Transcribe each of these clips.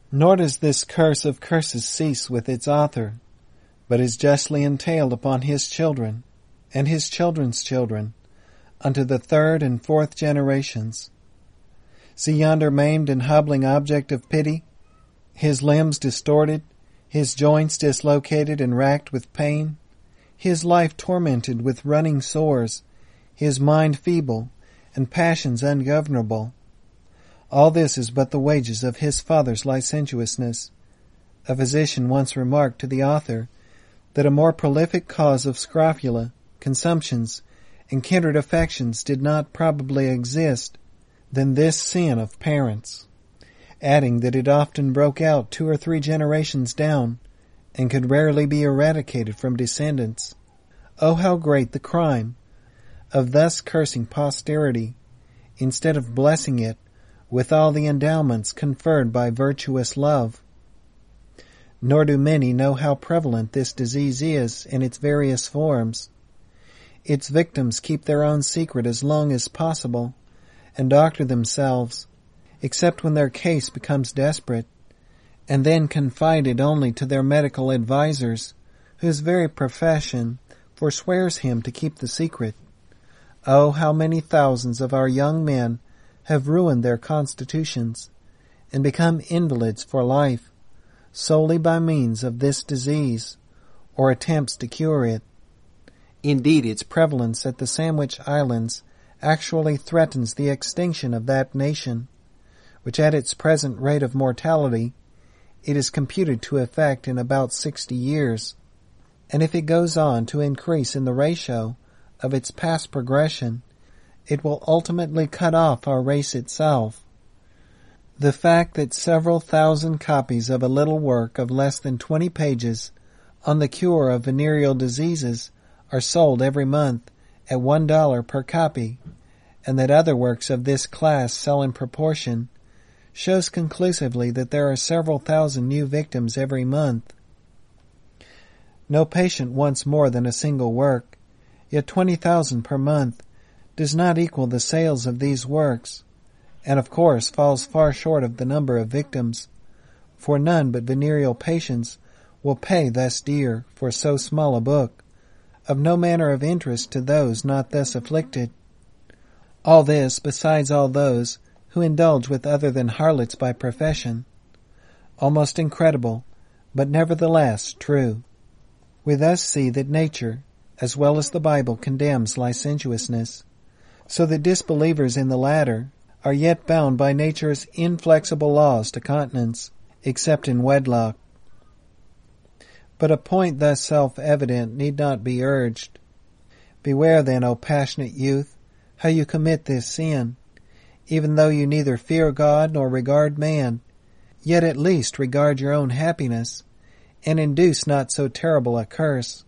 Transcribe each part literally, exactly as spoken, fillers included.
Nor does this curse of curses cease with its author, but is justly entailed upon his children, and his children's children, unto the third and fourth generations. See yonder maimed and hobbling object of pity, his limbs distorted, his joints dislocated and racked with pain, his life tormented with running sores, his mind feeble, and passions ungovernable. All this is but the wages of his father's licentiousness. A physician once remarked to the author that a more prolific cause of scrofula, consumptions, and kindred affections did not probably exist than this sin of parents, adding that it often broke out two or three generations down, and could rarely be eradicated from descendants. Oh, how great the crime of thus cursing posterity, instead of blessing it with all the endowments conferred by virtuous love. Nor do many know how prevalent this disease is in its various forms. Its victims keep their own secret as long as possible, and doctor themselves, except when their case becomes desperate, and then confide it only to their medical advisers, whose very profession forswears him to keep the secret. Oh, how many thousands of our young men have ruined their constitutions, and become invalids for life, solely by means of this disease, or attempts to cure it. Indeed, its prevalence at the Sandwich Islands actually threatens the extinction of that nation, which at its present rate of mortality it is computed to effect in about sixty years, and if it goes on to increase in the ratio of its past progression, it will ultimately cut off our race itself. The fact that several thousand copies of a little work of less than twenty pages on the cure of venereal diseases are sold every month at one dollar per copy, and that other works of this class sell in proportion, shows conclusively that there are several thousand new victims every month. No patient wants more than a single work, yet twenty thousand per month does not equal the sales of these works, and of course falls far short of the number of victims, for none but venereal patients will pay thus dear for so small a book, of no manner of interest to those not thus afflicted. All this, besides all those who indulge with other than harlots by profession. Almost incredible, but nevertheless true. We thus see that nature, as well as the Bible, condemns licentiousness, so that disbelievers in the latter are yet bound by nature's inflexible laws to continence, except in wedlock. But a point thus self-evident need not be urged. Beware then, O passionate youth, how you commit this sin. Even though you neither fear God nor regard man, yet at least regard your own happiness, and induce not so terrible a curse.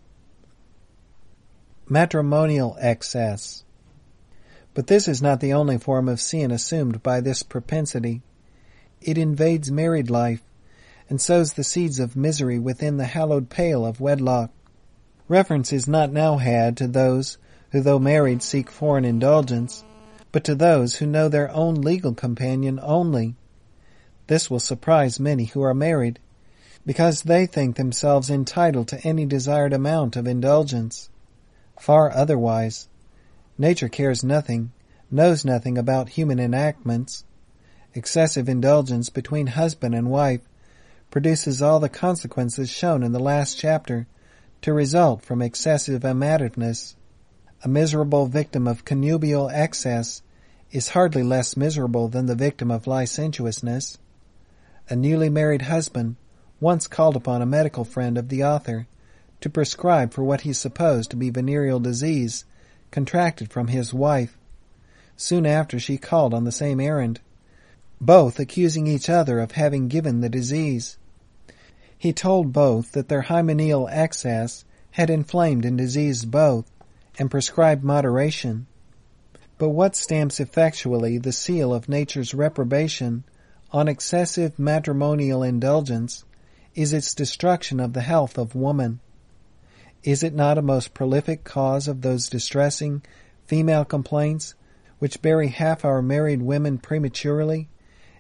Matrimonial excess. But this is not the only form of sin assumed by this propensity. It invades married life, and sows the seeds of misery within the hallowed pale of wedlock. Reference is not now had to those who, though married, seek foreign indulgence, but to those who know their own legal companion only. This will surprise many who are married, because they think themselves entitled to any desired amount of indulgence. Far otherwise. Nature cares nothing, knows nothing about human enactments. Excessive indulgence between husband and wife produces all the consequences shown in the last chapter to result from excessive amativeness. A miserable victim of connubial excess is hardly less miserable than the victim of licentiousness. A newly married husband once called upon a medical friend of the author to prescribe for what he supposed to be venereal disease contracted from his wife. Soon after she called on the same errand, both accusing each other of having given the disease. He told both that their hymeneal excess had inflamed and diseased both, and prescribed moderation. But what stamps effectually the seal of nature's reprobation on excessive matrimonial indulgence is its destruction of the health of woman. Is it not a most prolific cause of those distressing female complaints which bury half our married women prematurely,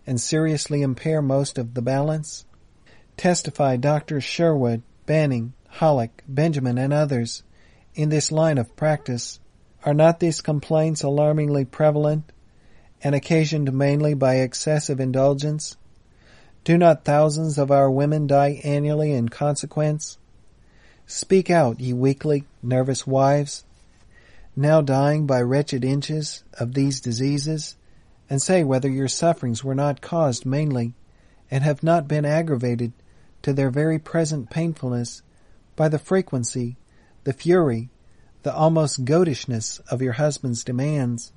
and seriously impair most of the balance? Testify Doctors Sherwood, Banning, Hollick, Benjamin, and others in this line of practice. Are not these complaints alarmingly prevalent and occasioned mainly by excessive indulgence? Do not thousands of our women die annually in consequence? Speak out, ye weakly, nervous wives, now dying by wretched inches of these diseases, and say whether your sufferings were not caused mainly, and have not been aggravated to their very present painfulness by the frequency, the fury, the almost goatishness of your husband's demands.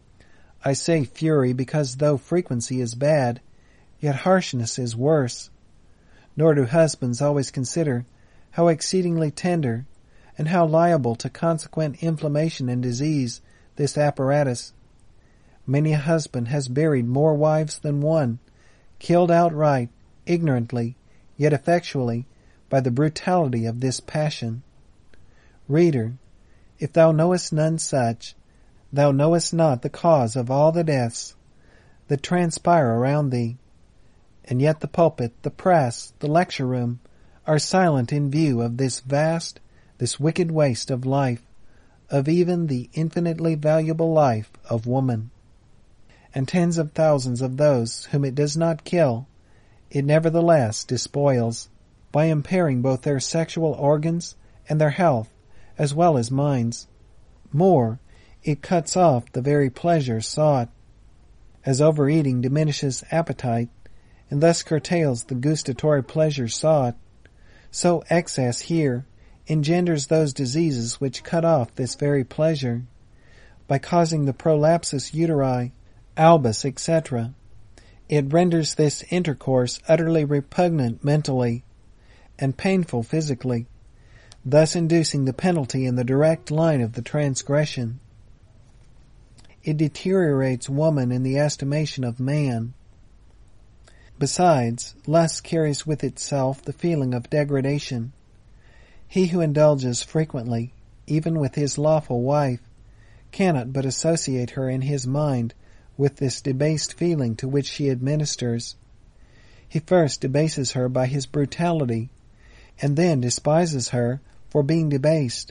I say fury because though frequency is bad, yet harshness is worse. Nor do husbands always consider how exceedingly tender and how liable to consequent inflammation and disease this apparatus. Many a husband has buried more wives than one, killed outright, ignorantly, yet effectually, by the brutality of this passion. Reader, if thou knowest none such, thou knowest not the cause of all the deaths that transpire around thee. And yet the pulpit, the press, the lecture room, are silent in view of this vast, this wicked waste of life, of even the infinitely valuable life of woman. And tens of thousands of those whom it does not kill, it nevertheless despoils, by impairing both their sexual organs and their health, as well as minds. More, it cuts off the very pleasure sought. As overeating diminishes appetite, and thus curtails the gustatory pleasure sought, so excess here engenders those diseases which cut off this very pleasure, by causing the prolapsus uteri, albus, et cetera. It renders this intercourse utterly repugnant mentally, and painful physically, thus inducing the penalty in the direct line of the transgression. It deteriorates woman in the estimation of man. Besides, lust carries with itself the feeling of degradation. He who indulges frequently, even with his lawful wife, cannot but associate her in his mind with this debased feeling to which she administers. He first debases her by his brutality, and then despises her for being debased.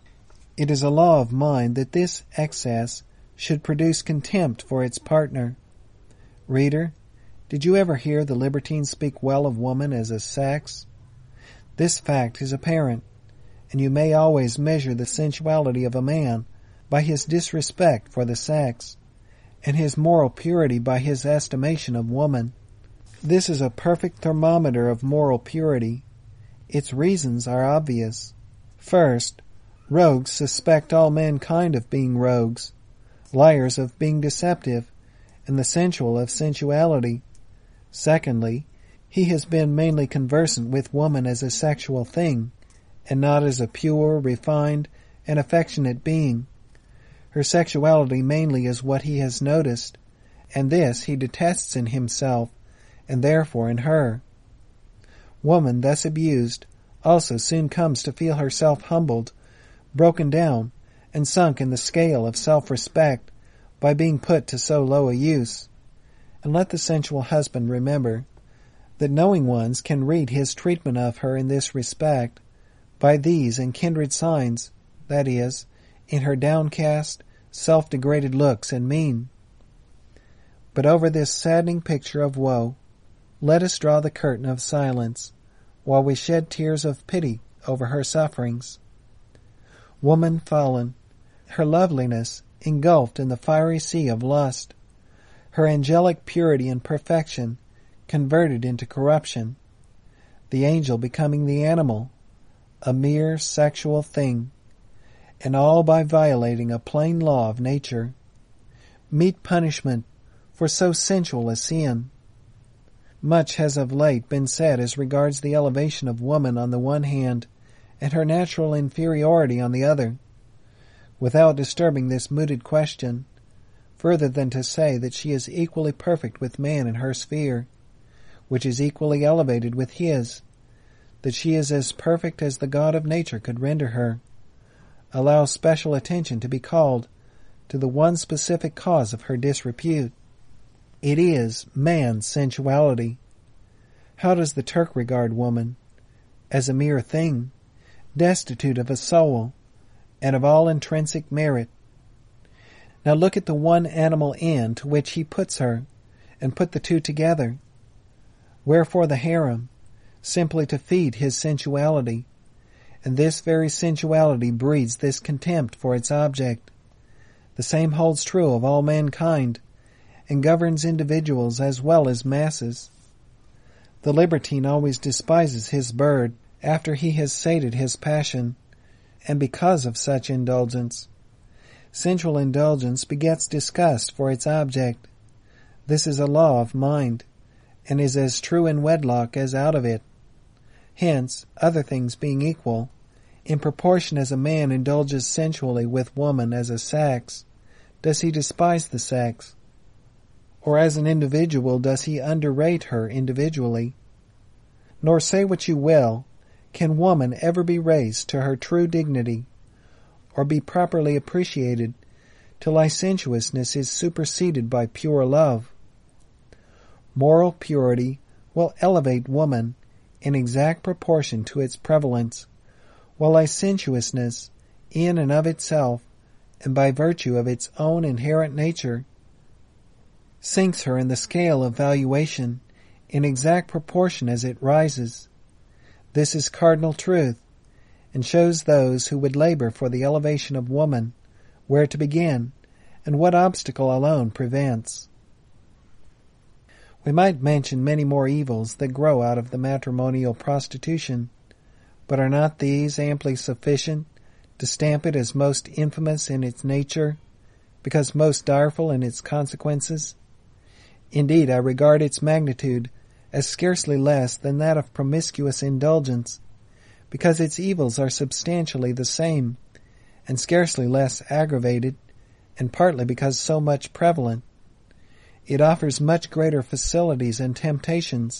It is a law of mind that this excess should produce contempt for its partner. Reader, did you ever hear the libertines speak well of woman as a sex? This fact is apparent, and you may always measure the sensuality of a man by his disrespect for the sex, and his moral purity by his estimation of woman. This is a perfect thermometer of moral purity. Its reasons are obvious. First, rogues suspect all mankind of being rogues, liars of being deceptive, and the sensual of sensuality. Secondly, he has been mainly conversant with woman as a sexual thing, and not as a pure, refined, and affectionate being. Her sexuality mainly is what he has noticed, and this he detests in himself, and therefore in her. Woman, thus abused, also soon comes to feel herself humbled, broken down, and sunk in the scale of self-respect by being put to so low a use. And let the sensual husband remember that knowing ones can read his treatment of her in this respect by these and kindred signs, that is, in her downcast, self-degraded looks and mien. But over this saddening picture of woe, let us draw the curtain of silence, while we shed tears of pity over her sufferings. Woman fallen, her loveliness engulfed in the fiery sea of lust, her angelic purity and perfection converted into corruption, the angel becoming the animal, a mere sexual thing, and all by violating a plain law of nature. Meet punishment for so sensual a sin. Much has of late been said as regards the elevation of woman on the one hand, and her natural inferiority on the other, without disturbing this mooted question, further than to say that she is equally perfect with man in her sphere, which is equally elevated with his, that she is as perfect as the God of nature could render her. Allow special attention to be called to the one specific cause of her disrepute. It is man's sensuality. How does the Turk regard woman? As a mere thing, destitute of a soul, and of all intrinsic merit. Now look at the one animal end to which he puts her, and put the two together. Wherefore the harem? Simply to feed his sensuality, and this very sensuality breeds this contempt for its object. The same holds true of all mankind, and governs individuals as well as masses. The libertine always despises his bird after he has sated his passion, and because of such indulgence. Sensual indulgence begets disgust for its object. This is a law of mind, and is as true in wedlock as out of it. Hence, other things being equal, in proportion as a man indulges sensually with woman as a sex, does he despise the sex, or as an individual does he underrate her individually. Nor say what you will, can woman ever be raised to her true dignity, or be properly appreciated, till licentiousness is superseded by pure love. Moral purity will elevate woman in exact proportion to its prevalence, while licentiousness, in and of itself, and by virtue of its own inherent nature, sinks her in the scale of valuation in exact proportion as it rises. This is cardinal truth, and shows those who would labor for the elevation of woman where to begin, and what obstacle alone prevents. We might mention many more evils that grow out of the matrimonial prostitution, but are not these amply sufficient to stamp it as most infamous in its nature, because most direful in its consequences? Indeed, I regard its magnitude as scarcely less than that of promiscuous indulgence, because its evils are substantially the same, and scarcely less aggravated, and partly because so much prevalent. It offers much greater facilities and temptations.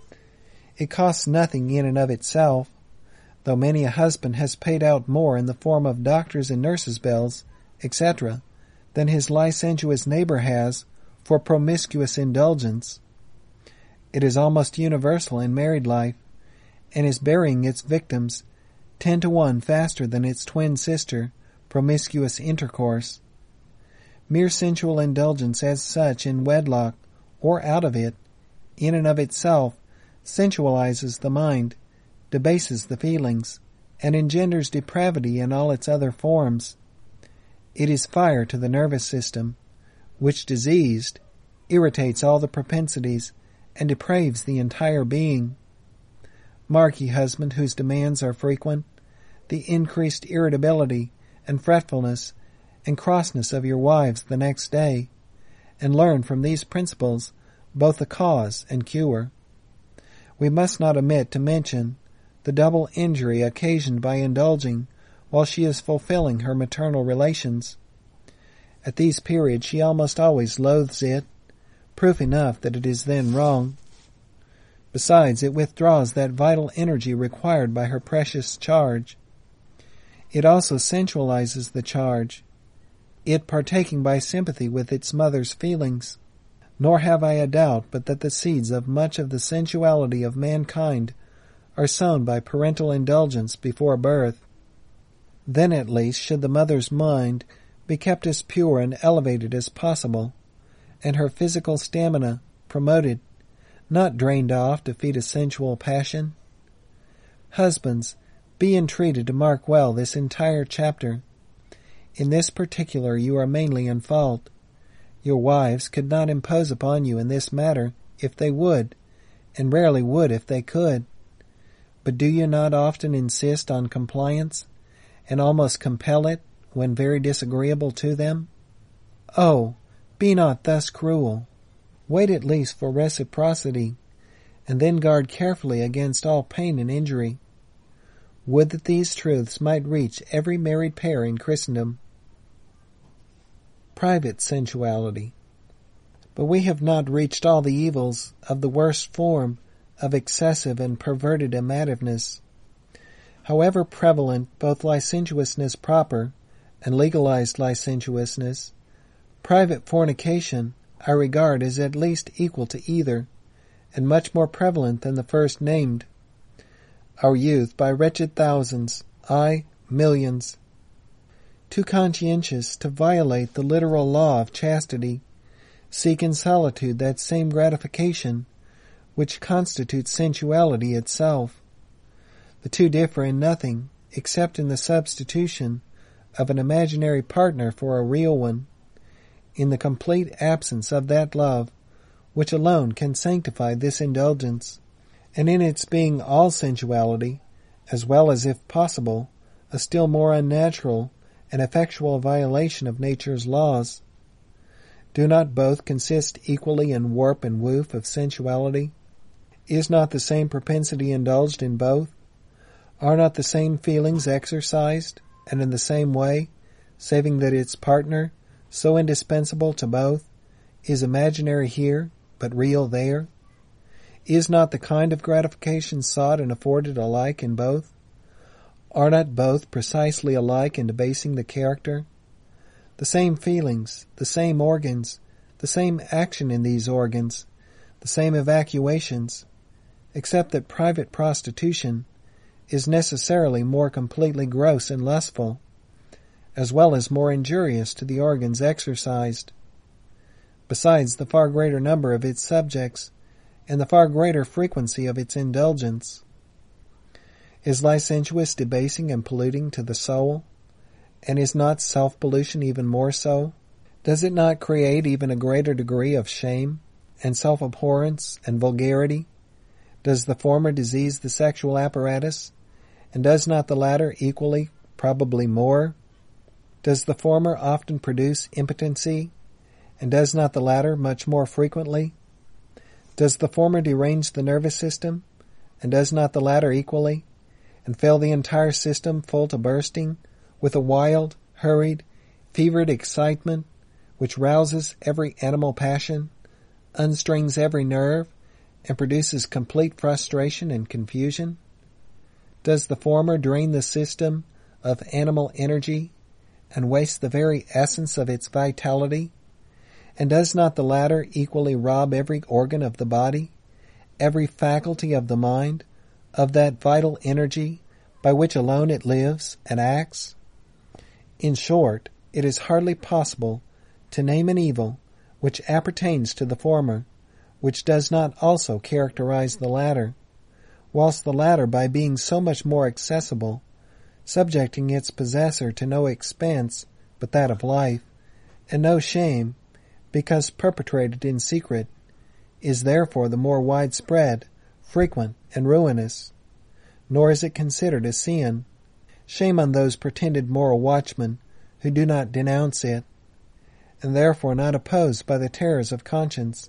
It costs nothing in and of itself, though many a husband has paid out more in the form of doctors' and nurses' bills, et cetera, than his licentious neighbor has for promiscuous indulgence. It is almost universal in married life, and is burying its victims ten to one faster than its twin sister, promiscuous intercourse. Mere sensual indulgence as such in wedlock, or out of it, in and of itself, sensualizes the mind, debases the feelings, and engenders depravity in all its other forms. It is fire to the nervous system, which, diseased, irritates all the propensities and depraves the entire being. Mark, ye husband, whose demands are frequent, the increased irritability and fretfulness and crossness of your wives the next day, and learn from these principles both the cause and cure. We must not omit to mention the double injury occasioned by indulging while she is fulfilling her maternal relations. At these periods she almost always loathes it, proof enough that it is then wrong. Besides, it withdraws that vital energy required by her precious charge. It also sensualizes the charge, it partaking by sympathy with its mother's feelings. Nor have I a doubt but that the seeds of much of the sensuality of mankind are sown by parental indulgence before birth. Then at least should the mother's mind be kept as pure and elevated as possible, and her physical stamina promoted, not drained off to feed a sensual passion. Husbands, be entreated to mark well this entire chapter. In this particular you are mainly in fault. Your wives could not impose upon you in this matter if they would, and rarely would if they could. But do you not often insist on compliance, and almost compel it when very disagreeable to them? Oh, be not thus cruel. Wait at least for reciprocity, and then guard carefully against all pain and injury. Would that these truths might reach every married pair in Christendom. Private sensuality. But we have not reached all the evils of the worst form of excessive and perverted amativeness. However prevalent both licentiousness proper and legalized licentiousness, private fornication, I regard as at least equal to either, and much more prevalent than the first named. Our youth, by wretched thousands, ay, millions, too conscientious to violate the literal law of chastity, seek in solitude that same gratification which constitutes sensuality itself. The two differ in nothing except in the substitution of an imaginary partner for a real one, in the complete absence of that love which alone can sanctify this indulgence, and in its being all sensuality, as well as, if possible, a still more unnatural and effectual violation of nature's laws. Do not both consist equally in warp and woof of sensuality? Is not the same propensity indulged in both? Are not the same feelings exercised, and in the same way, saving that its partner, so indispensable to both, is imaginary here, but real there? Is not the kind of gratification sought and afforded alike in both? Are not both precisely alike in debasing the character? The same feelings, the same organs, the same action in these organs, the same evacuations, except that private prostitution is necessarily more completely gross and lustful, as well as more injurious to the organs exercised. Besides the far greater number of its subjects, and the far greater frequency of its indulgence. Is licentious debasing and polluting to the soul? And is not self-pollution even more so? Does it not create even a greater degree of shame, and self-abhorrence, and vulgarity? Does the former disease the sexual apparatus, and does not the latter equally, probably more? Does the former often produce impotency, and does not the latter much more frequently? Does the former derange the nervous system, and does not the latter equally, and fill the entire system full to bursting with a wild, hurried, fevered excitement which rouses every animal passion, unstrings every nerve, and produces complete frustration and confusion? Does the former drain the system of animal energy and waste the very essence of its vitality? And does not the latter equally rob every organ of the body, every faculty of the mind, of that vital energy by which alone it lives and acts? In short, it is hardly possible to name an evil which appertains to the former, which does not also characterize the latter, whilst the latter, by being so much more accessible, subjecting its possessor to no expense but that of life, and no shame, because perpetrated in secret, is therefore the more widespread, frequent, and ruinous. Nor is it considered a sin. Shame on those pretended moral watchmen who do not denounce it, and therefore not opposed by the terrors of conscience.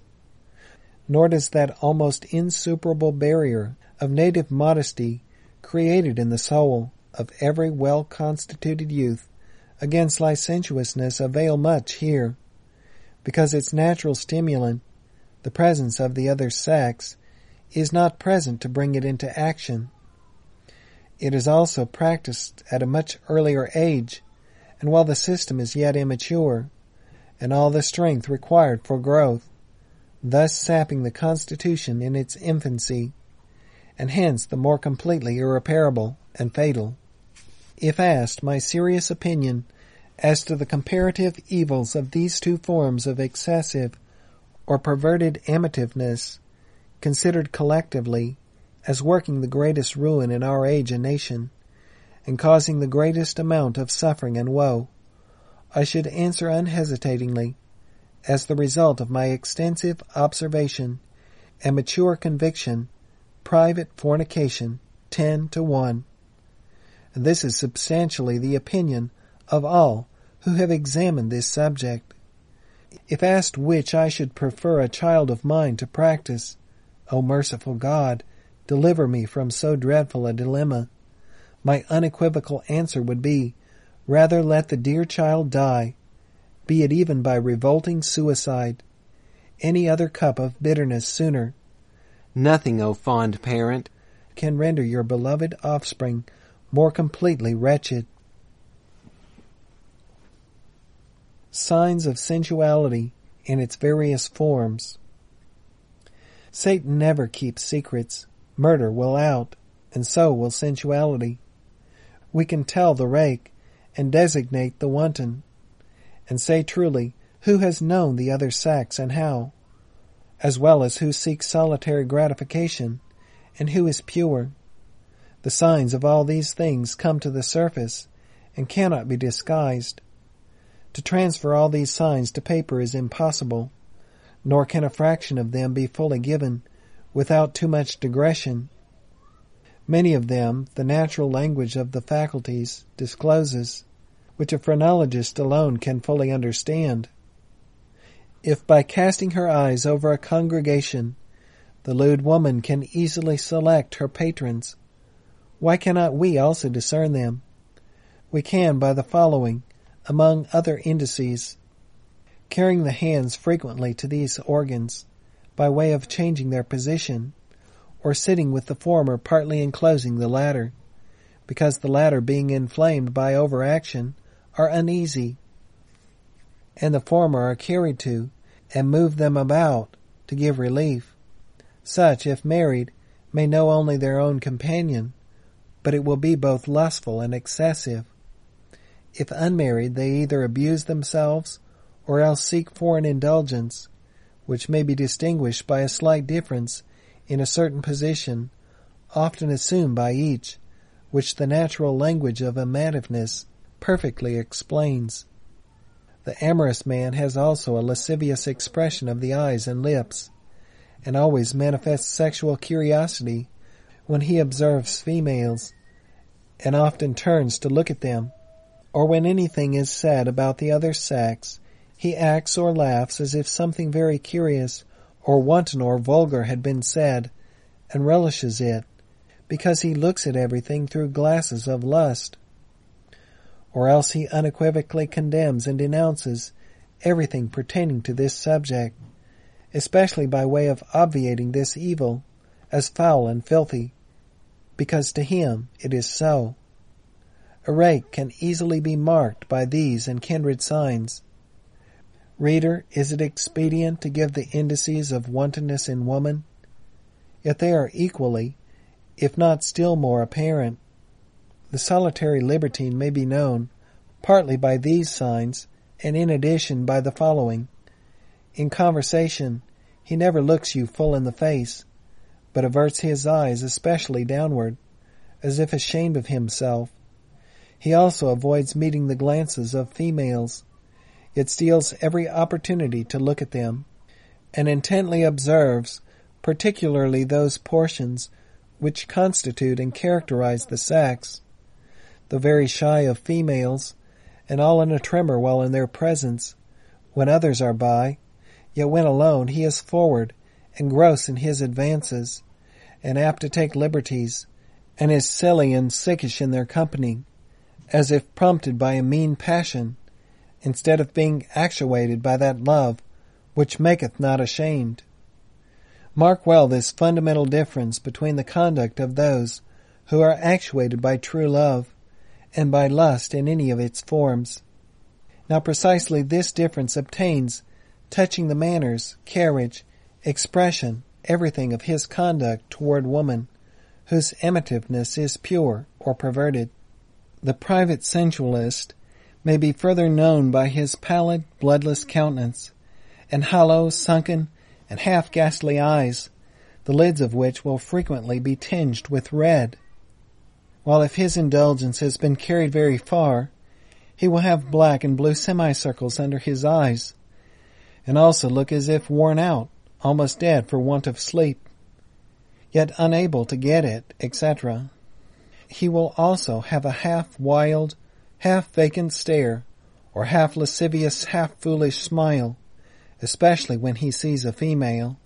Nor does that almost insuperable barrier of native modesty created in the soul of every well-constituted youth against licentiousness avail much here, because its natural stimulant, the presence of the other sex, is not present to bring it into action. It is also practiced at a much earlier age, and while the system is yet immature, and all the strength required for growth, thus sapping the constitution in its infancy, and hence the more completely irreparable and fatal. If asked my serious opinion as to the comparative evils of these two forms of excessive or perverted amativeness, considered collectively as working the greatest ruin in our age and nation, and causing the greatest amount of suffering and woe, I should answer unhesitatingly, as the result of my extensive observation and mature conviction, private fornication, ten to one. And this is substantially the opinion of all who have examined this subject. If asked which I should prefer a child of mine to practice, O merciful God, deliver me from so dreadful a dilemma, my unequivocal answer would be, rather let the dear child die, be it even by revolting suicide. Any other cup of bitterness sooner. Nothing, O fond parent, can render your beloved offspring more completely wretched. Signs of sensuality in its various forms. Satan never keeps secrets. Murder will out, and so will sensuality. We can tell the rake and designate the wanton, and say truly who has known the other sex and how, as well as who seeks solitary gratification and who is pure. The signs of all these things come to the surface and cannot be disguised. To transfer all these signs to paper is impossible, nor can a fraction of them be fully given without too much digression. Many of them the natural language of the faculties discloses, which a phrenologist alone can fully understand. If by casting her eyes over a congregation, the lewd woman can easily select her patrons, why cannot we also discern them? We can by the following, among other indices: carrying the hands frequently to these organs, by way of changing their position, or sitting with the former partly enclosing the latter, because the latter being inflamed by overaction are uneasy, and the former are carried to and move them about to give relief. Such, if married, may know only their own companion, but it will be both lustful and excessive. If unmarried, they either abuse themselves or else seek foreign indulgence, which may be distinguished by a slight difference in a certain position, often assumed by each, which the natural language of amativeness perfectly explains. The amorous man has also a lascivious expression of the eyes and lips, and always manifests sexual curiosity when he observes females, and often turns to look at them, or when anything is said about the other sex, he acts or laughs as if something very curious or wanton or vulgar had been said, and relishes it, because he looks at everything through glasses of lust. Or else he unequivocally condemns and denounces everything pertaining to this subject, especially by way of obviating this evil as foul and filthy, because to him it is so. A rake can easily be marked by these and kindred signs. Reader, is it expedient to give the indices of wantonness in woman? Yet they are equally, if not still more apparent. The solitary libertine may be known, partly by these signs, and in addition by the following. In conversation, he never looks you full in the face, but averts his eyes especially downward, as if ashamed of himself. He also avoids meeting the glances of females, yet steals every opportunity to look at them, and intently observes particularly those portions which constitute and characterize the sex. Though very shy of females, and all in a tremor while in their presence, when others are by, yet when alone he is forward and gross in his advances, and apt to take liberties, and is silly and sickish in their company, as if prompted by a mean passion, instead of being actuated by that love which maketh not ashamed. Mark well this fundamental difference between the conduct of those who are actuated by true love and by lust in any of its forms. Now precisely this difference obtains touching the manners, carriage, expression, everything of his conduct toward woman, whose amativeness is pure or perverted. The private sensualist may be further known by his pallid, bloodless countenance, and hollow, sunken, and half-ghastly eyes, the lids of which will frequently be tinged with red. While if his indulgence has been carried very far, he will have black and blue semicircles under his eyes, and also look as if worn out, almost dead for want of sleep, yet unable to get it, et cetera. He will also have a half-wild, half-vacant stare, or half-lascivious, half-foolish smile, especially when he sees a female.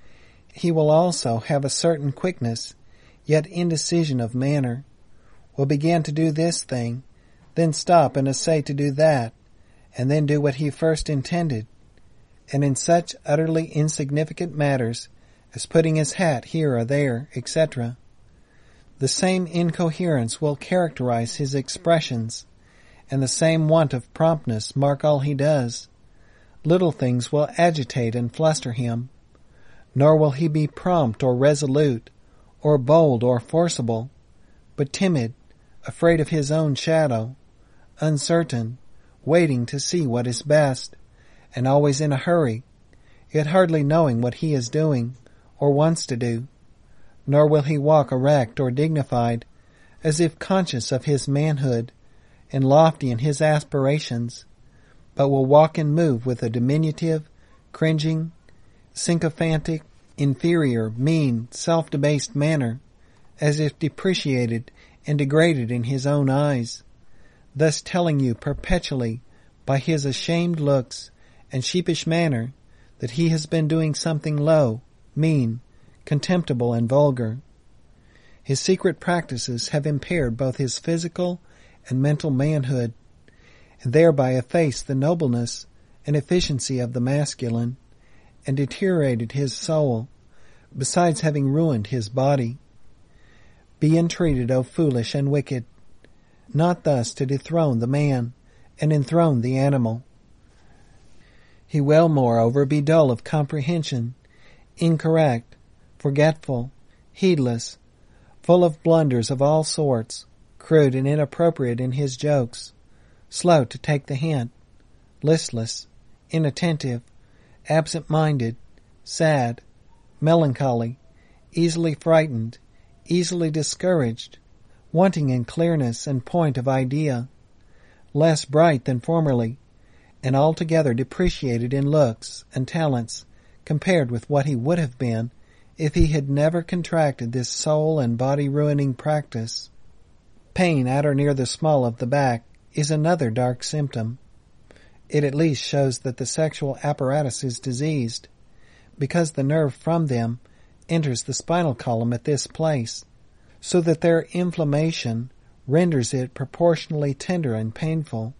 He will also have a certain quickness, yet indecision of manner, will begin to do this thing, then stop and essay to do that, and then do what he first intended, and in such utterly insignificant matters as putting his hat here or there, et cetera. The same incoherence will characterize his expressions, and the same want of promptness mark all he does, Little things will agitate and fluster him, nor will he be prompt or resolute, or bold or forcible, but timid, afraid of his own shadow, uncertain, waiting to see what is best, and always in a hurry, yet hardly knowing what he is doing or wants to do. Nor will he walk erect or dignified, as if conscious of his manhood and lofty in his aspirations, but will walk and move with a diminutive, cringing, sycophantic, inferior, mean, self-debased manner, as if depreciated and degraded in his own eyes, thus telling you perpetually by his ashamed looks and sheepish manner that he has been doing something low, mean, contemptible, and vulgar. His secret practices have impaired both his physical and mental manhood, and thereby effaced the nobleness and efficiency of the masculine, and deteriorated his soul, besides having ruined his body. Be entreated, O foolish and wicked, not thus to dethrone the man and enthrone the animal. He will, moreover, be dull of comprehension, incorrect, forgetful, heedless, full of blunders of all sorts, crude and inappropriate in his jokes, slow to take the hint, listless, inattentive, absent-minded, sad, melancholy, easily frightened, easily discouraged, wanting in clearness and point of idea, less bright than formerly, and altogether depreciated in looks and talents compared with what he would have been if he had never contracted this soul and body-ruining practice. Pain at or near the small of the back is another dark symptom. It at least shows that the sexual apparatus is diseased, because the nerve from them enters the spinal column at this place, so that their inflammation renders it proportionally tender and painful.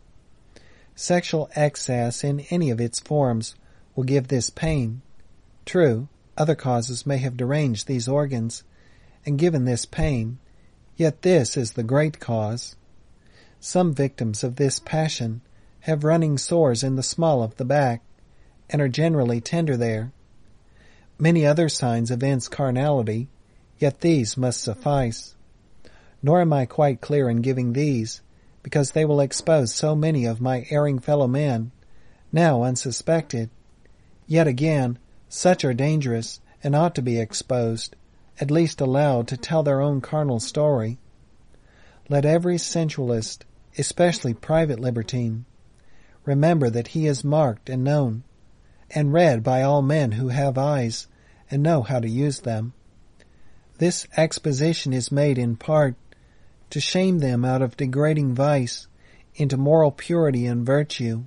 Sexual excess in any of its forms will give this pain. True, other causes may have deranged these organs and given this pain, yet this is the great cause. Some victims of this passion have running sores in the small of the back, and are generally tender there. Many other signs evince carnality, yet these must suffice. Nor am I quite clear in giving these, because they will expose so many of my erring fellow men, now unsuspected. Yet again, such are dangerous, and ought to be exposed, at least allowed to tell their own carnal story. Let every sensualist, especially private libertine, remember that he is marked and known, and read by all men who have eyes and know how to use them. This exposition is made in part to shame them out of degrading vice into moral purity and virtue.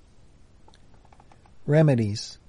Remedies.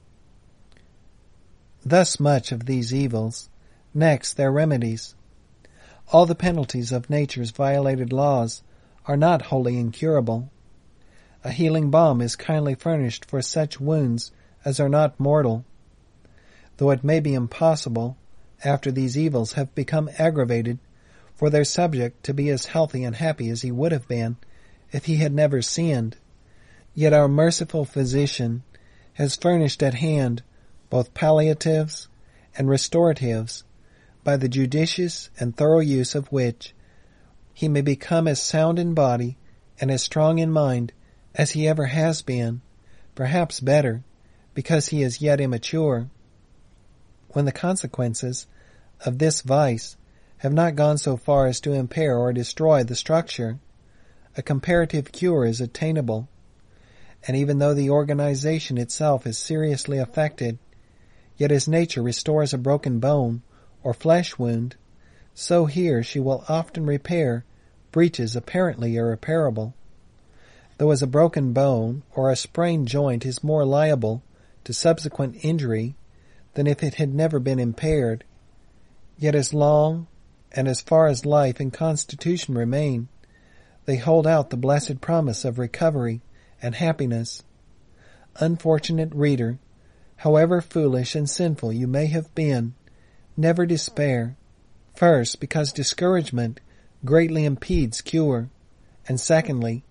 Thus much of these evils. Next, their remedies. All the penalties of nature's violated laws are not wholly incurable. A healing balm is kindly furnished for such wounds as are not mortal, though it may be impossible, after these evils have become aggravated, for their subject to be as healthy and happy as he would have been if he had never sinned. Yet our merciful physician has furnished at hand both palliatives and restoratives, by the judicious and thorough use of which he may become as sound in body and as strong in mind as he ever has been, perhaps better, because he is yet immature. When the consequences of this vice have not gone so far as to impair or destroy the structure, a comparative cure is attainable, and even though the organization itself is seriously affected, yet as nature restores a broken bone or flesh wound, so here she will often repair breaches apparently irreparable. Though as a broken bone or a sprained joint is more liable to subsequent injury than if it had never been impaired, yet as long and as far as life and constitution remain, they hold out the blessed promise of recovery and happiness. Unfortunate reader, however foolish and sinful you may have been, never despair, first, because discouragement greatly impedes cure, and secondly,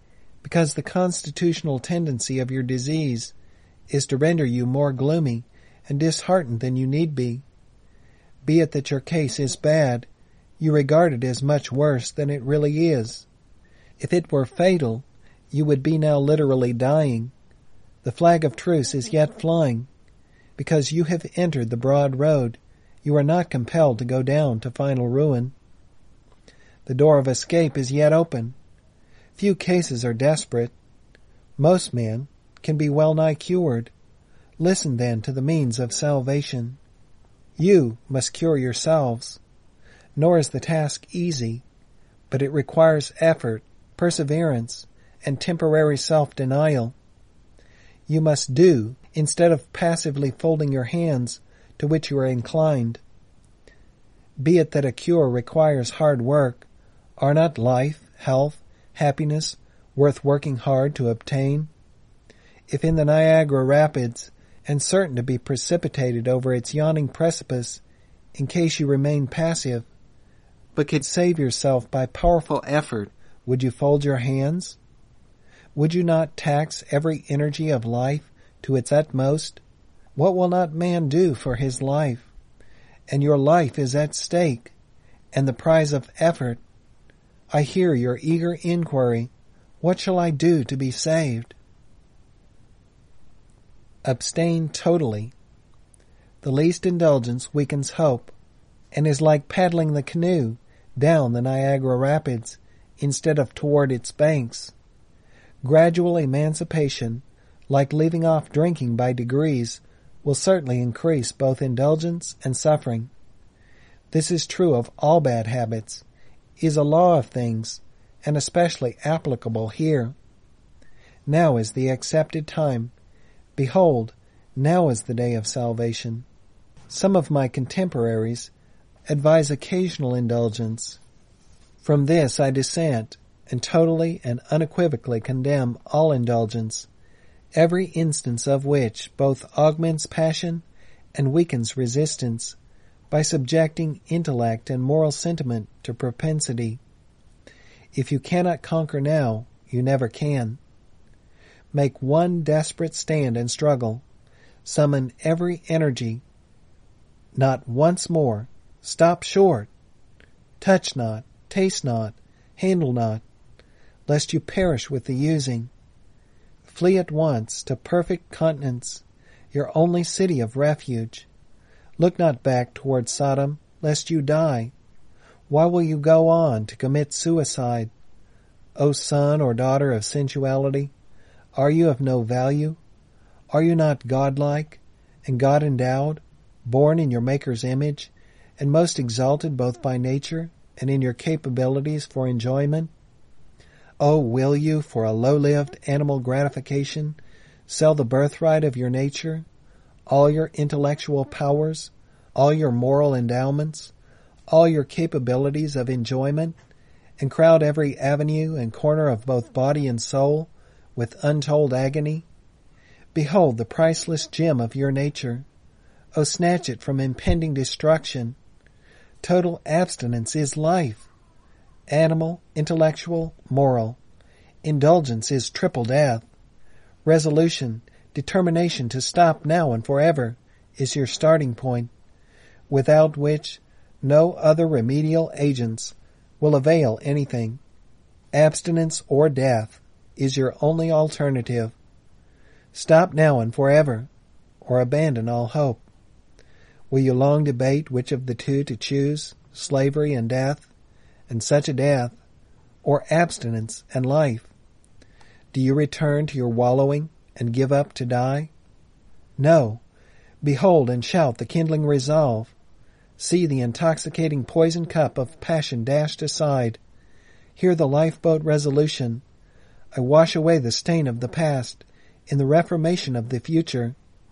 because the constitutional tendency of your disease is to render you more gloomy and disheartened than you need be. Be it that your case is bad, you regard it as much worse than it really is. If it were fatal, you would be now literally dying. The flag of truce is yet flying. Because you have entered the broad road, you are not compelled to go down to final ruin. The door of escape is yet open. Few cases are desperate. Most men can be well nigh cured. Listen then to the means of salvation. You must cure yourselves. Nor is the task easy, but it requires effort, perseverance, and temporary self-denial. You must do instead of passively folding your hands to which you are inclined. Be it that a cure requires hard work, are not life, health, happiness worth working hard to obtain? If in the Niagara Rapids, and certain to be precipitated over its yawning precipice, in case you remain passive, but could save yourself by powerful effort, would you fold your hands? Would you not tax every energy of life to its utmost? What will not man do for his life? And your life is at stake, and the prize of effort. I hear your eager inquiry, what shall I do to be saved? Abstain totally. The least indulgence weakens hope, and is like paddling the canoe down the Niagara Rapids instead of toward its banks. Gradual emancipation, like leaving off drinking by degrees, will certainly increase both indulgence and suffering. This is true of all bad habits, is a law of things, and especially applicable here. Now is the accepted time. Behold, now is the day of salvation. Some of my contemporaries advise occasional indulgence. From this I dissent, and totally and unequivocally condemn all indulgence, every instance of which both augments passion and weakens resistance, by subjecting intellect and moral sentiment to propensity. If you cannot conquer now, you never can. Make one desperate stand and struggle. Summon every energy. Not once more. Stop short. Touch not, taste not, handle not, lest you perish with the using. Flee at once to perfect continence, your only city of refuge. Look not back toward Sodom, lest you die. Why will you go on to commit suicide? O son or daughter of sensuality, are you of no value? Are you not godlike and God-endowed, born in your Maker's image, and most exalted both by nature and in your capabilities for enjoyment? Oh, will you, for a low-lived animal gratification, sell the birthright of your nature, all your intellectual powers, all your moral endowments, all your capabilities of enjoyment, and crowd every avenue and corner of both body and soul with untold agony? Behold the priceless gem of your nature. Oh, snatch it from impending destruction. Total abstinence is life. Animal, intellectual, moral. Indulgence is triple death. Resolution, determination to stop now and forever is your starting point, without which no other remedial agents will avail anything. Abstinence or death is your only alternative. Stop now and forever, or abandon all hope. Will you long debate which of the two to choose, slavery and death, and such a death, or abstinence and life? Do you return to your wallowing and give up to die? No. Behold and shout the kindling resolve. See the intoxicating poison cup of passion dashed aside. Hear the lifeboat resolution. I wash away the stain of the past in the reformation of the future.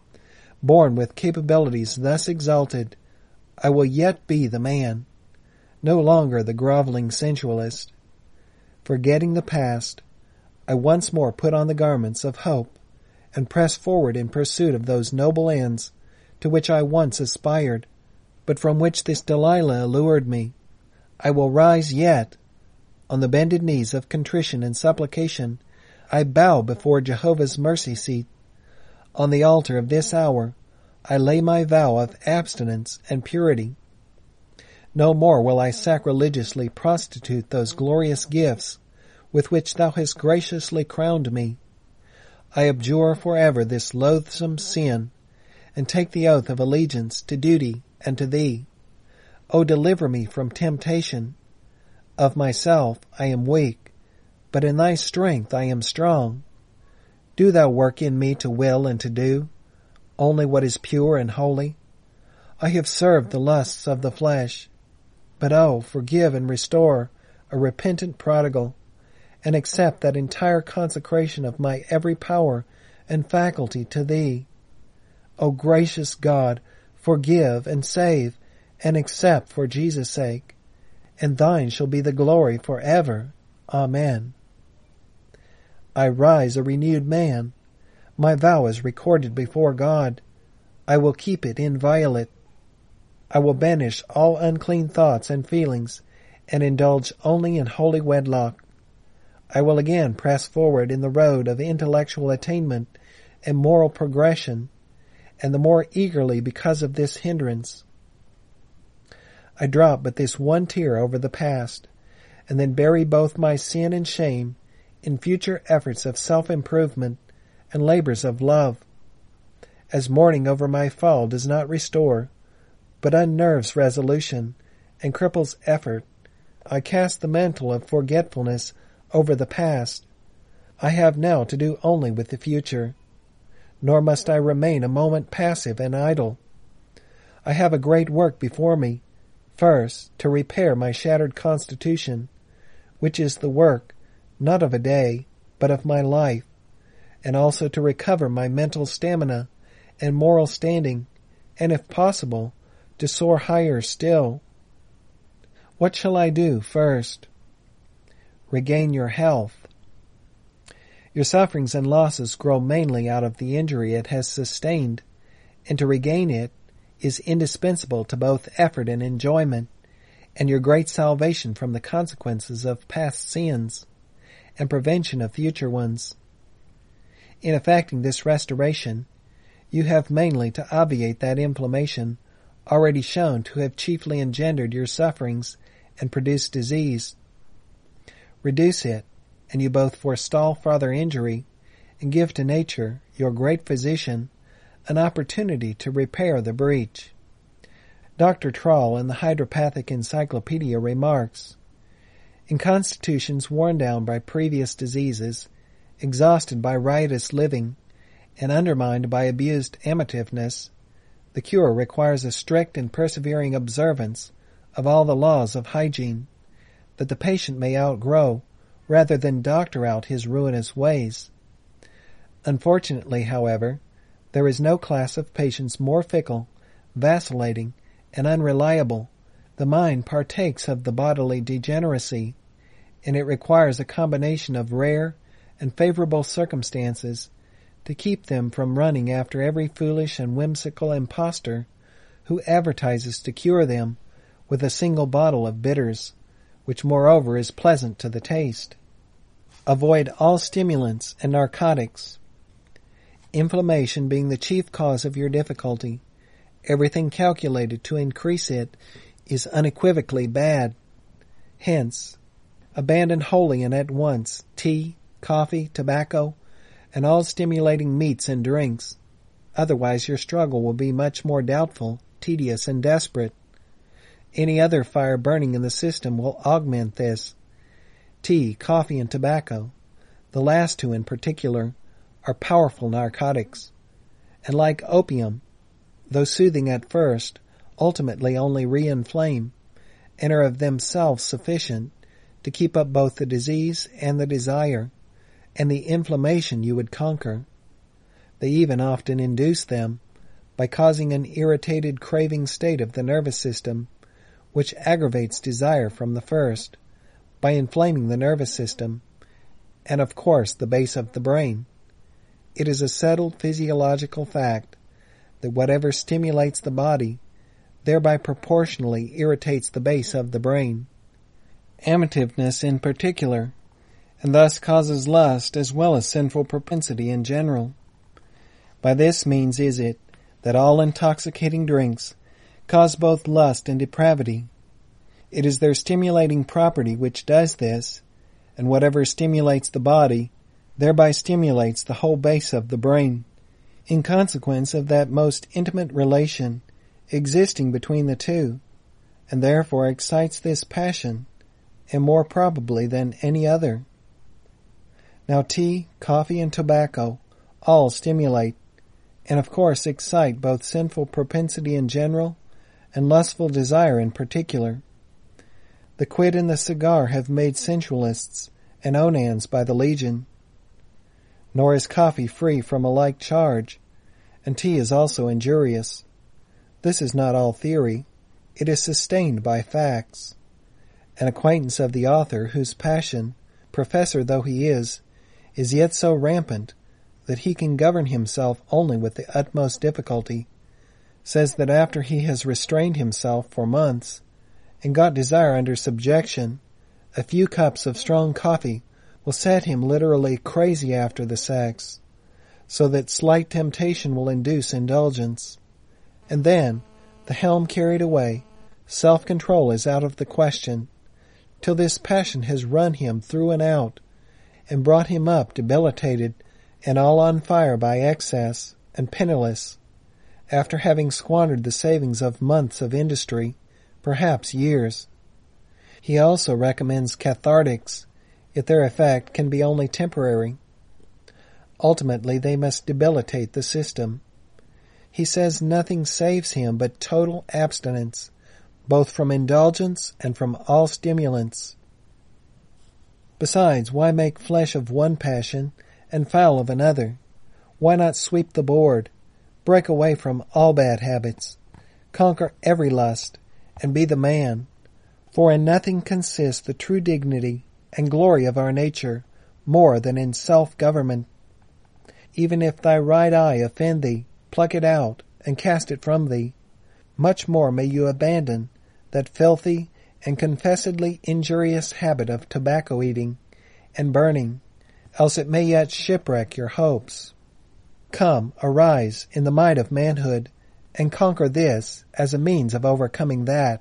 Born with capabilities thus exalted, I will yet be the man, no longer the groveling sensualist. Forgetting the past, I once more put on the garments of hope and press forward in pursuit of those noble ends to which I once aspired, but from which this Delilah allured me. I will rise yet. On the bended knees of contrition and supplication, I bow before Jehovah's mercy seat. On the altar of this hour I lay my vow of abstinence and purity. No more will I sacrilegiously prostitute those glorious gifts with which thou hast graciously crowned me. I abjure forever this loathsome sin, and take the oath of allegiance to duty and to thee. O deliver me from temptation. Of myself I am weak, but in thy strength I am strong. Do thou work in me to will and to do only what is pure and holy. I have served the lusts of the flesh, but oh, forgive and restore a repentant prodigal, and accept that entire consecration of my every power and faculty to thee. O gracious God, forgive and save and accept for Jesus' sake, and thine shall be the glory forever. Amen. I rise a renewed man. My vow is recorded before God. I will keep it inviolate. I will banish all unclean thoughts and feelings, and indulge only in holy wedlock. I will again press forward in the road of intellectual attainment and moral progression, and the more eagerly because of this hindrance. I drop but this one tear over the past, and then bury both my sin and shame in future efforts of self-improvement and labors of love. As mourning over my fall does not restore, but unnerves resolution and cripples effort, I cast the mantle of forgetfulness over the past. I have now to do only with the future, nor must I remain a moment passive and idle. I have a great work before me, first, to repair my shattered constitution, which is the work not of a day, but of my life, and also to recover my mental stamina and moral standing, and if possible, to soar higher still. What shall I do first? Regain your health. Your sufferings and losses grow mainly out of the injury it has sustained, and to regain it is indispensable to both effort and enjoyment, and your great salvation from the consequences of past sins, and prevention of future ones. In effecting this restoration, you have mainly to obviate that inflammation already shown to have chiefly engendered your sufferings and produced disease. Reduce it, and you both forestall farther injury, and give to nature, your great physician, an opportunity to repair the breach. Doctor Troll in the Hydropathic Encyclopedia remarks, in constitutions worn down by previous diseases, exhausted by riotous living, and undermined by abused amativeness, the cure requires a strict and persevering observance of all the laws of hygiene, that the patient may outgrow, rather than doctor out his ruinous ways. Unfortunately, however, there is no class of patients more fickle, vacillating, and unreliable. The mind partakes of the bodily degeneracy, and it requires a combination of rare and favorable circumstances to keep them from running after every foolish and whimsical impostor who advertises to cure them with a single bottle of bitters, which moreover is pleasant to the taste. Avoid all stimulants and narcotics. Inflammation being the chief cause of your difficulty, everything calculated to increase it is unequivocally bad. Hence, abandon wholly and at once tea, coffee, tobacco, and all stimulating meats and drinks. Otherwise your struggle will be much more doubtful, tedious, and desperate. Any other fire burning in the system will augment this. Tea, coffee, and tobacco, the last two in particular, are powerful narcotics, and like opium, though soothing at first, ultimately only re-inflame, and are of themselves sufficient to keep up both the disease and the desire, and the inflammation you would conquer. They even often induce them, by causing an irritated craving state of the nervous system, which aggravates desire from the first, by inflaming the nervous system, and of course the base of the brain. It is a settled physiological fact that whatever stimulates the body, thereby proportionally irritates the base of the brain. Amativeness in particular and thus causes lust as well as sinful propensity in general. By this means is it that all intoxicating drinks cause both lust and depravity. It is their stimulating property which does this, and whatever stimulates the body thereby stimulates the whole base of the brain, in consequence of that most intimate relation existing between the two, and therefore excites this passion, and more probably than any other. Now tea, coffee, and tobacco all stimulate, and of course excite both sinful propensity in general and lustful desire in particular. The quid and the cigar have made sensualists and onans by the legion. Nor is coffee free from a like charge, and tea is also injurious. This is not all theory. It is sustained by facts. An acquaintance of the author, whose passion, professor though he is, is yet so rampant that he can govern himself only with the utmost difficulty, says that after he has restrained himself for months and got desire under subjection, a few cups of strong coffee will set him literally crazy after the sex, so that slight temptation will induce indulgence. And then, the helm carried away, self-control is out of the question, till this passion has run him through and out, and brought him up debilitated and all on fire by excess, and penniless, after having squandered the savings of months of industry, perhaps years. He also recommends cathartics, if their effect can be only temporary. Ultimately, they must debilitate the system. He says nothing saves him but total abstinence, both from indulgence and from all stimulants. Besides, why make flesh of one passion and fowl of another? Why not sweep the board, break away from all bad habits, conquer every lust, and be the man? For in nothing consists the true dignity and glory of our nature more than in self-government. Even if thy right eye offend thee, pluck it out, and cast it from thee. Much more may you abandon that filthy and confessedly injurious habit of tobacco eating and burning, else it may yet shipwreck your hopes. Come, arise in the might of manhood, and conquer this as a means of overcoming that.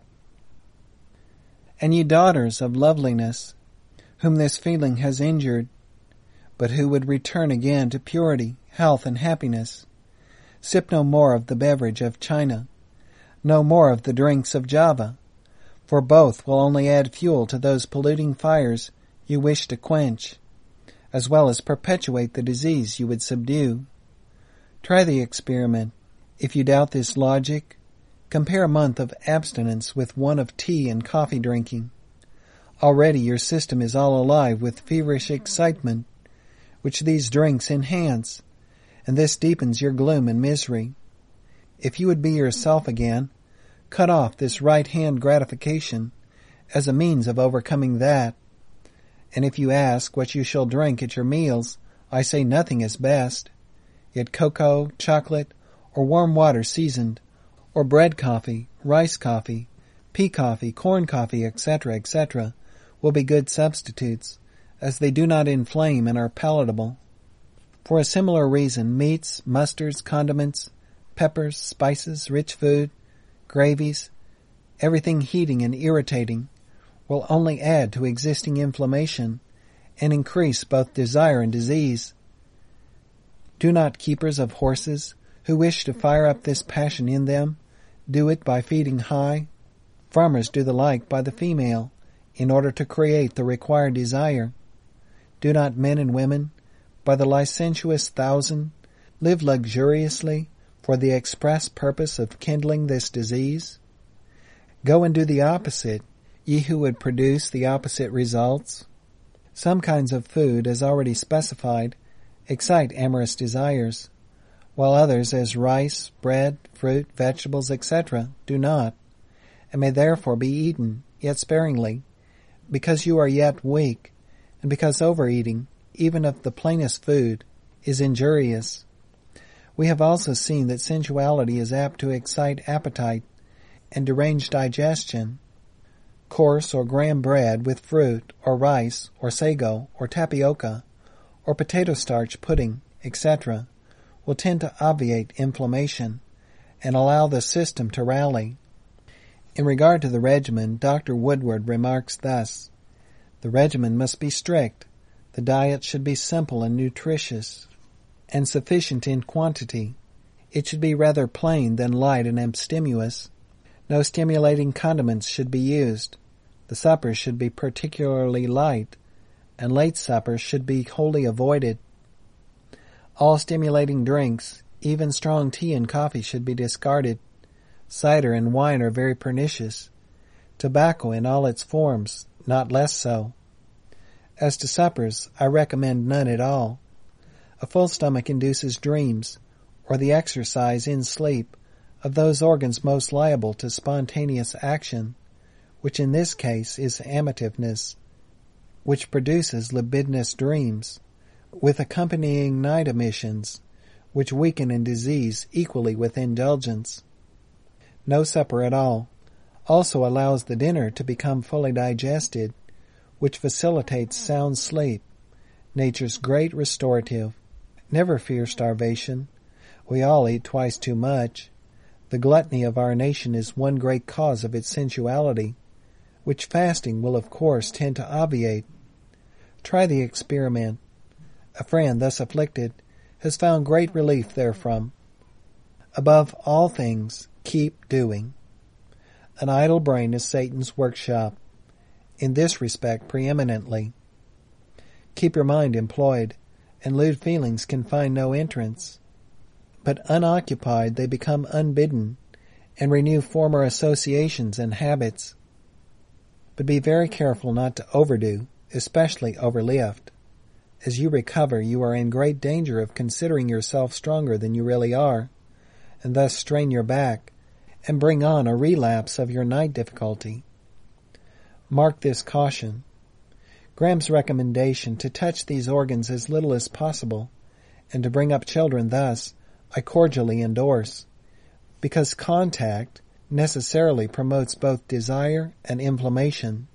And ye daughters of loveliness, whom this feeling has injured, but who would return again to purity, health, and happiness, sip no more of the beverage of China, no more of the drinks of Java, for both will only add fuel to those polluting fires you wish to quench, as well as perpetuate the disease you would subdue. Try the experiment. If you doubt this logic, compare a month of abstinence with one of tea and coffee drinking. Already your system is all alive with feverish excitement, which these drinks enhance, and this deepens your gloom and misery. If you would be yourself again, cut off this right-hand gratification as a means of overcoming that. And if you ask what you shall drink at your meals, I say nothing is best. Yet cocoa, chocolate, or warm water seasoned, or bread coffee, rice coffee, pea coffee, corn coffee, et cetera, et cetera, will be good substitutes, as they do not inflame and are palatable. For a similar reason, meats, mustards, condiments, peppers, spices, rich food, gravies, everything heating and irritating, will only add to existing inflammation and increase both desire and disease. Do not keepers of horses, who wish to fire up this passion in them, do it by feeding high? Farmers do the like by the female, in order to create the required desire. Do not men and women, by the licentious thousand, live luxuriously for the express purpose of kindling this disease? Go and do the opposite, ye who would produce the opposite results. Some kinds of food, as already specified, excite amorous desires, while others, as rice, bread, fruit, vegetables, et cetera, do not, and may therefore be eaten, yet sparingly, because you are yet weak, and because overeating, even of the plainest food, is injurious. We have also seen that sensuality is apt to excite appetite and derange digestion. coarse or graham bread with fruit or rice or sago or tapioca or potato starch pudding, et cetera, will tend to obviate inflammation and allow the system to rally. In regard to the regimen, Doctor Woodward remarks thus, "The regimen must be strict. The diet should be simple and nutritious, and sufficient in quantity. It should be rather plain than light and abstemious. No stimulating condiments should be used. The suppers should be particularly light, and late suppers should be wholly avoided. All stimulating drinks, even strong tea and coffee, should be discarded. Cider and wine are very pernicious. Tobacco in all its forms, not less so. As to suppers, I recommend none at all. A full stomach induces dreams, or the exercise in sleep of those organs most liable to spontaneous action, which in this case is amativeness, which produces libidinous dreams, with accompanying night emissions, which weaken and disease equally with indulgence. No supper at all also allows the dinner to become fully digested, which facilitates sound sleep, nature's great restorative. Never fear starvation. We all eat twice too much. The gluttony of our nation is one great cause of its sensuality, which fasting will of course tend to obviate. Try the experiment. A friend thus afflicted has found great relief therefrom. Above all things, keep doing. An idle brain is Satan's workshop, in this respect preeminently. Keep your mind employed, and lewd feelings can find no entrance. But unoccupied they become unbidden, and renew former associations and habits. But be very careful not to overdo, especially overlift. As you recover, you are in great danger of considering yourself stronger than you really are, and thus strain your back, and bring on a relapse of your night difficulty. Mark this caution. Graham's recommendation to touch these organs as little as possible, and to bring up children thus, I cordially endorse, because contact necessarily promotes both desire and inflammation.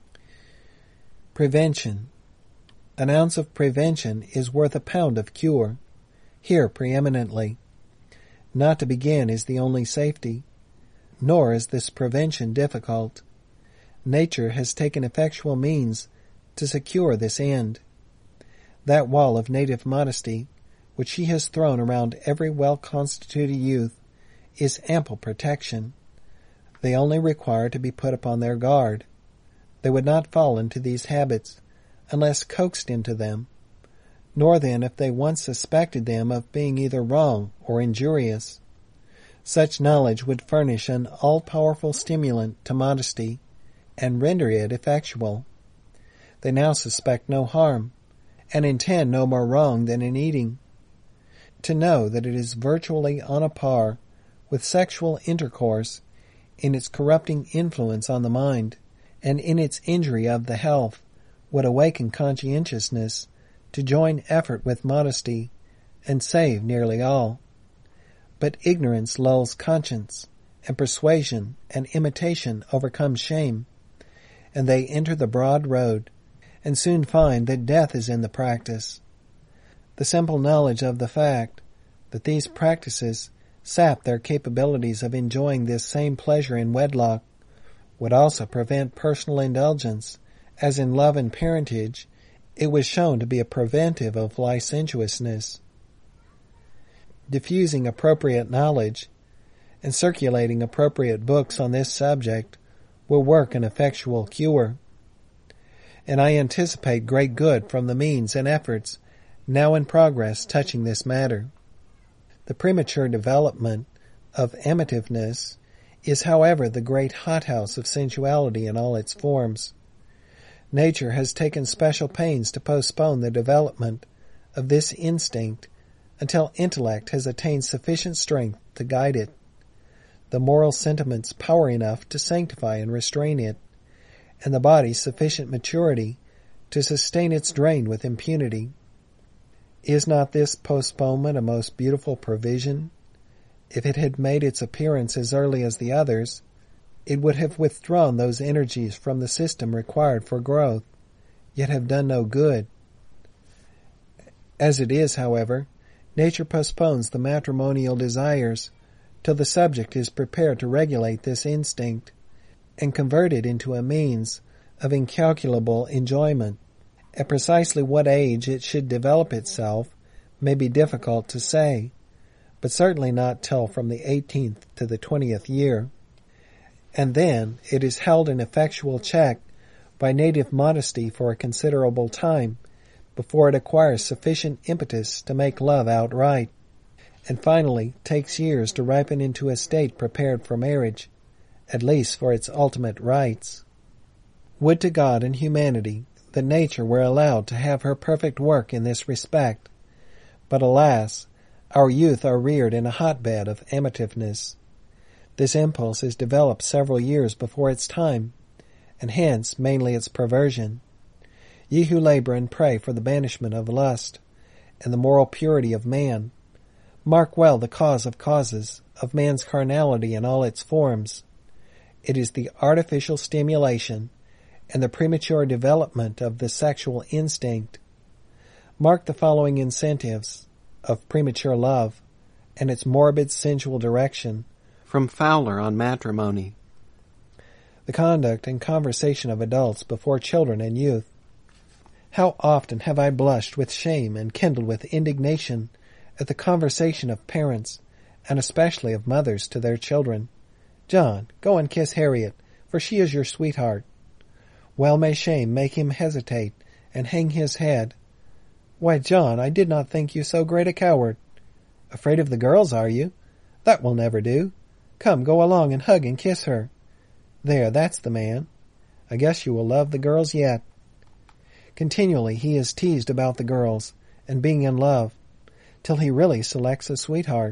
Prevention. An ounce of prevention is worth a pound of cure, here preeminently. Not to begin is the only safety, nor is this prevention difficult. Nature has taken effectual means to secure this end. That wall of native modesty, which she has thrown around every well-constituted youth, is ample protection. They only require to be put upon their guard. They would not fall into these habits unless coaxed into them, nor then if they once suspected them of being either wrong or injurious. Such knowledge would furnish an all-powerful stimulant to modesty, and render it effectual. They now suspect no harm, and intend no more wrong than in eating. To know that it is virtually on a par with sexual intercourse in its corrupting influence on the mind, and in its injury of the health, would awaken conscientiousness to join effort with modesty, and save nearly all. But ignorance lulls conscience, and persuasion and imitation overcome shame, and they enter the broad road, and soon find that death is in the practice. The simple knowledge of the fact that these practices sap their capabilities of enjoying this same pleasure in wedlock would also prevent personal indulgence, as in love and parentage it was shown to be a preventive of licentiousness. Diffusing appropriate knowledge and circulating appropriate books on this subject will work an effectual cure, and I anticipate great good from the means and efforts now in progress touching this matter. The premature development of amativeness is, however, the great hothouse of sensuality in all its forms. Nature has taken special pains to postpone the development of this instinct until intellect has attained sufficient strength to guide it, the moral sentiments power enough to sanctify and restrain it, and the body sufficient maturity to sustain its drain with impunity. Is not this postponement a most beautiful provision? If it had made its appearance as early as the others, It would have withdrawn those energies from the system required for growth, yet have done no good. As it is, however, nature postpones the matrimonial desires till the subject is prepared to regulate this instinct and convert it into a means of incalculable enjoyment. At precisely what age it should develop itself may be difficult to say, but certainly not till from the eighteenth to the twentieth year. And then it is held in effectual check by native modesty for a considerable time before it acquires sufficient impetus to make love outright, and finally takes years to ripen into a state prepared for marriage, at least for its ultimate rites. Would to God and humanity that nature were allowed to have her perfect work in this respect, but alas, our youth are reared in a hotbed of amativeness. This impulse is developed several years before its time, and hence mainly its perversion. Ye who labor and pray for the banishment of lust, and the moral purity of man, mark well the cause of causes of man's carnality in all its forms. It is the artificial stimulation and the premature development of the sexual instinct. Mark the following incentives of premature love and its morbid sensual direction. From Fowler on Matrimony. The conduct and conversation of adults before children and youth. How often have I blushed with shame and kindled with indignation at the conversation of parents, and especially of mothers to their children. John, go and kiss Harriet, for she is your sweetheart. Well may shame make him hesitate and hang his head. Why, John, I did not think you so great a coward. Afraid of the girls, are you? That will never do. Come, go along and hug and kiss her. There, that's the man. I guess you will love the girls yet. Continually he is teased about the girls and being in love, till he really selects a sweetheart.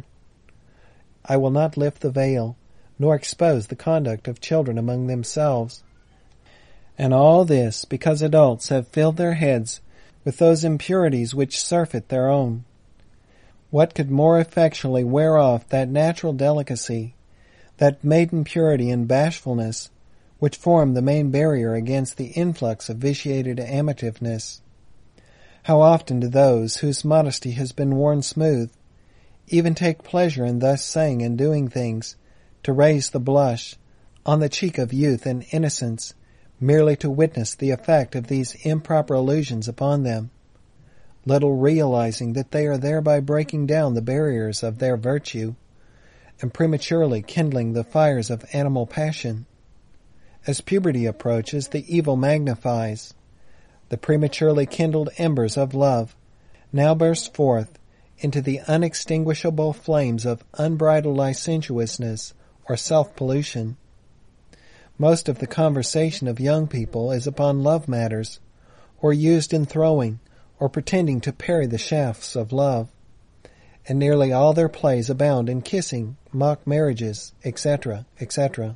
I will not lift the veil, nor expose the conduct of children among themselves. And all this because adults have filled their heads with those impurities which surfeit their own. What could more effectually wear off that natural delicacy, that maiden purity and bashfulness, which form the main barrier against the influx of vitiated amativeness? How often do those whose modesty has been worn smooth even take pleasure in thus saying and doing things to raise the blush on the cheek of youth and innocence, merely to witness the effect of these improper allusions upon them, little realizing that they are thereby breaking down the barriers of their virtue and prematurely kindling the fires of animal passion. As puberty approaches, the evil magnifies. The prematurely kindled embers of love now burst forth into the unextinguishable flames of unbridled licentiousness or self-pollution. Most of the conversation of young people is upon love matters, or used in throwing or pretending to parry the shafts of love, and nearly all their plays abound in kissing, mock marriages, et cetera, et cetera.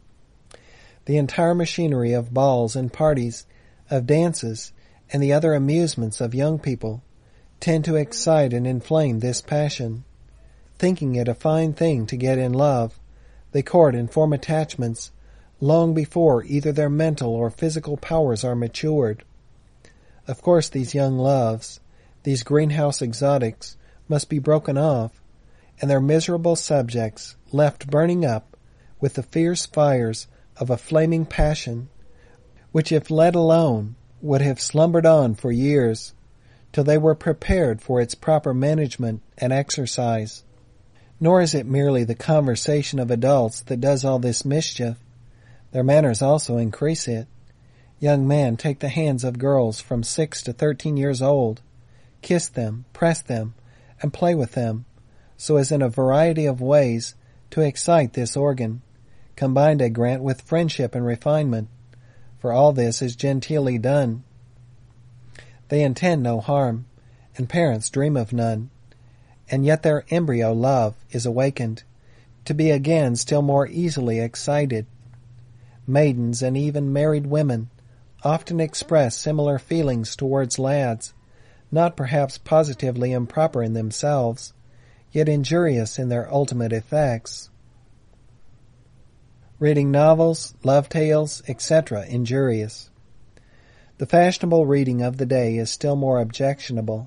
The entire machinery of balls and parties, of dances, and the other amusements of young people tend to excite and inflame this passion. Thinking it a fine thing to get in love, they court and form attachments long before either their mental or physical powers are matured. Of course these young loves, these greenhouse exotics, must be broken off, and their miserable subjects left burning up with the fierce fires of a flaming passion, which if let alone would have slumbered on for years, till they were prepared for its proper management and exercise. Nor is it merely the conversation of adults that does all this mischief. Their manners also increase it. Young men take the hands of girls from six to thirteen years old, kiss them, press them, and play with them, so as in a variety of ways to excite this organ, combined, I grant, with friendship and refinement, for all this is genteelly done. They intend no harm, and parents dream of none, and yet their embryo love is awakened, to be again still more easily excited. Maidens and even married women often express similar feelings towards lads, not perhaps positively improper in themselves, yet injurious in their ultimate effects. reading novels, love tales, et cetera injurious. The fashionable reading of the day is still more objectionable.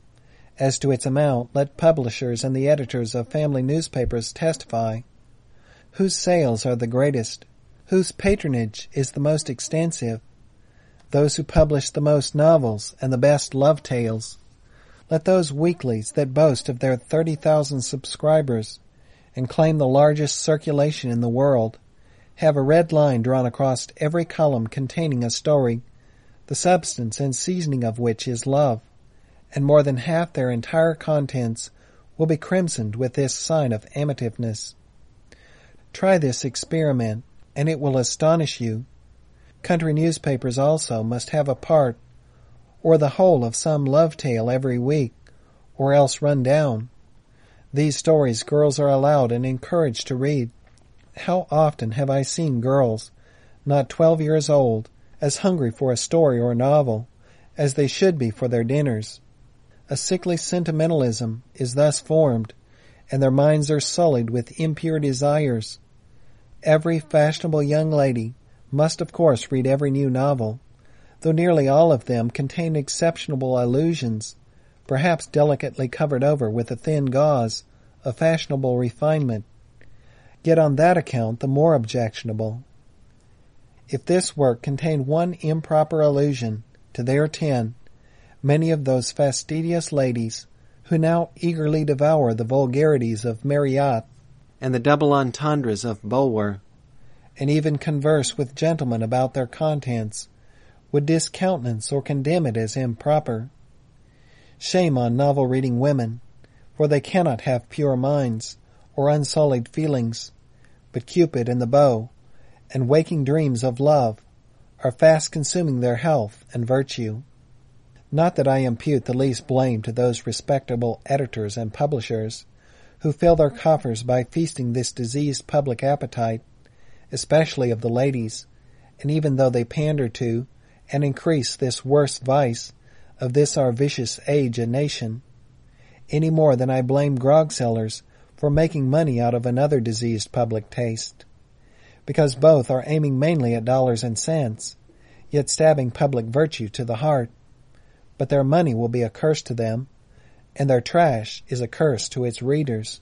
As to its amount, let publishers and the editors of family newspapers testify. Whose sales are the greatest? Whose patronage is the most extensive? Those who publish the most novels and the best love tales. Let those weeklies that boast of their thirty thousand subscribers and claim the largest circulation in the world have a red line drawn across every column containing a story, the substance and seasoning of which is love, and more than half their entire contents will be crimsoned with this sign of amativeness. Try this experiment, and it will astonish you. Country newspapers also must have a part, or the whole of some love tale every week, or else run down. These stories girls are allowed and encouraged to read. How often have I seen girls, not twelve years old, as hungry for a story or a novel as they should be for their dinners? A sickly sentimentalism is thus formed, and their minds are sullied with impure desires. Every fashionable young lady must of course read every new novel, though nearly all of them contain exceptionable allusions, perhaps delicately covered over with a thin gauze of fashionable refinement, yet on that account the more objectionable. If this work contained one improper allusion to their ten, many of those fastidious ladies who now eagerly devour the vulgarities of Marryat and the double entendres of Bulwer, and even converse with gentlemen about their contents, would discountenance or condemn it as improper. Shame on novel-reading women, for they cannot have pure minds or unsullied feelings, but Cupid and the bow, and waking dreams of love, are fast consuming their health and virtue. Not that I impute the least blame to those respectable editors and publishers who fill their coffers by feasting this diseased public appetite, especially of the ladies, and even though they pander to and increase this worst vice of this our vicious age and nation, any more than I blame grog-sellers for making money out of another diseased public taste, because both are aiming mainly at dollars and cents, yet stabbing public virtue to the heart. But their money will be a curse to them, and their trash is a curse to its readers.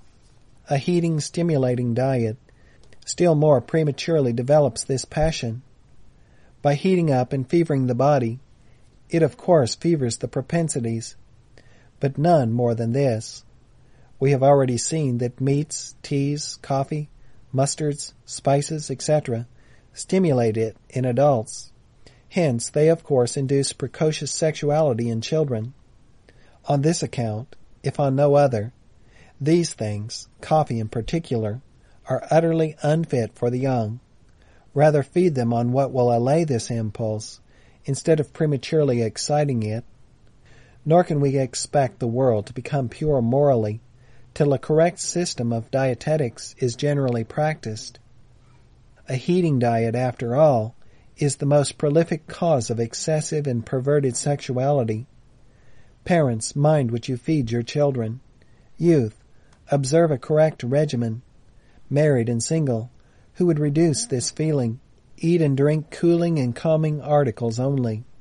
A heating, stimulating diet still more prematurely develops this passion. By heating up and fevering the body, it of course fevers the propensities, but none more than this. We have already seen that meats, teas, coffee, mustards, spices, et cetera stimulate it in adults. Hence, they of course induce precocious sexuality in children. On this account, if on no other, these things, coffee in particular, are utterly unfit for the young. Rather feed them on what will allay this impulse, instead of prematurely exciting it. Nor can we expect the world to become pure morally till a correct system of dietetics is generally practiced. A heating diet, after all, is the most prolific cause of excessive and perverted sexuality. Parents, mind what you feed your children. Youth, observe a correct regimen. Married and single, who would reduce this feeling, eat and drink cooling and calming articles only.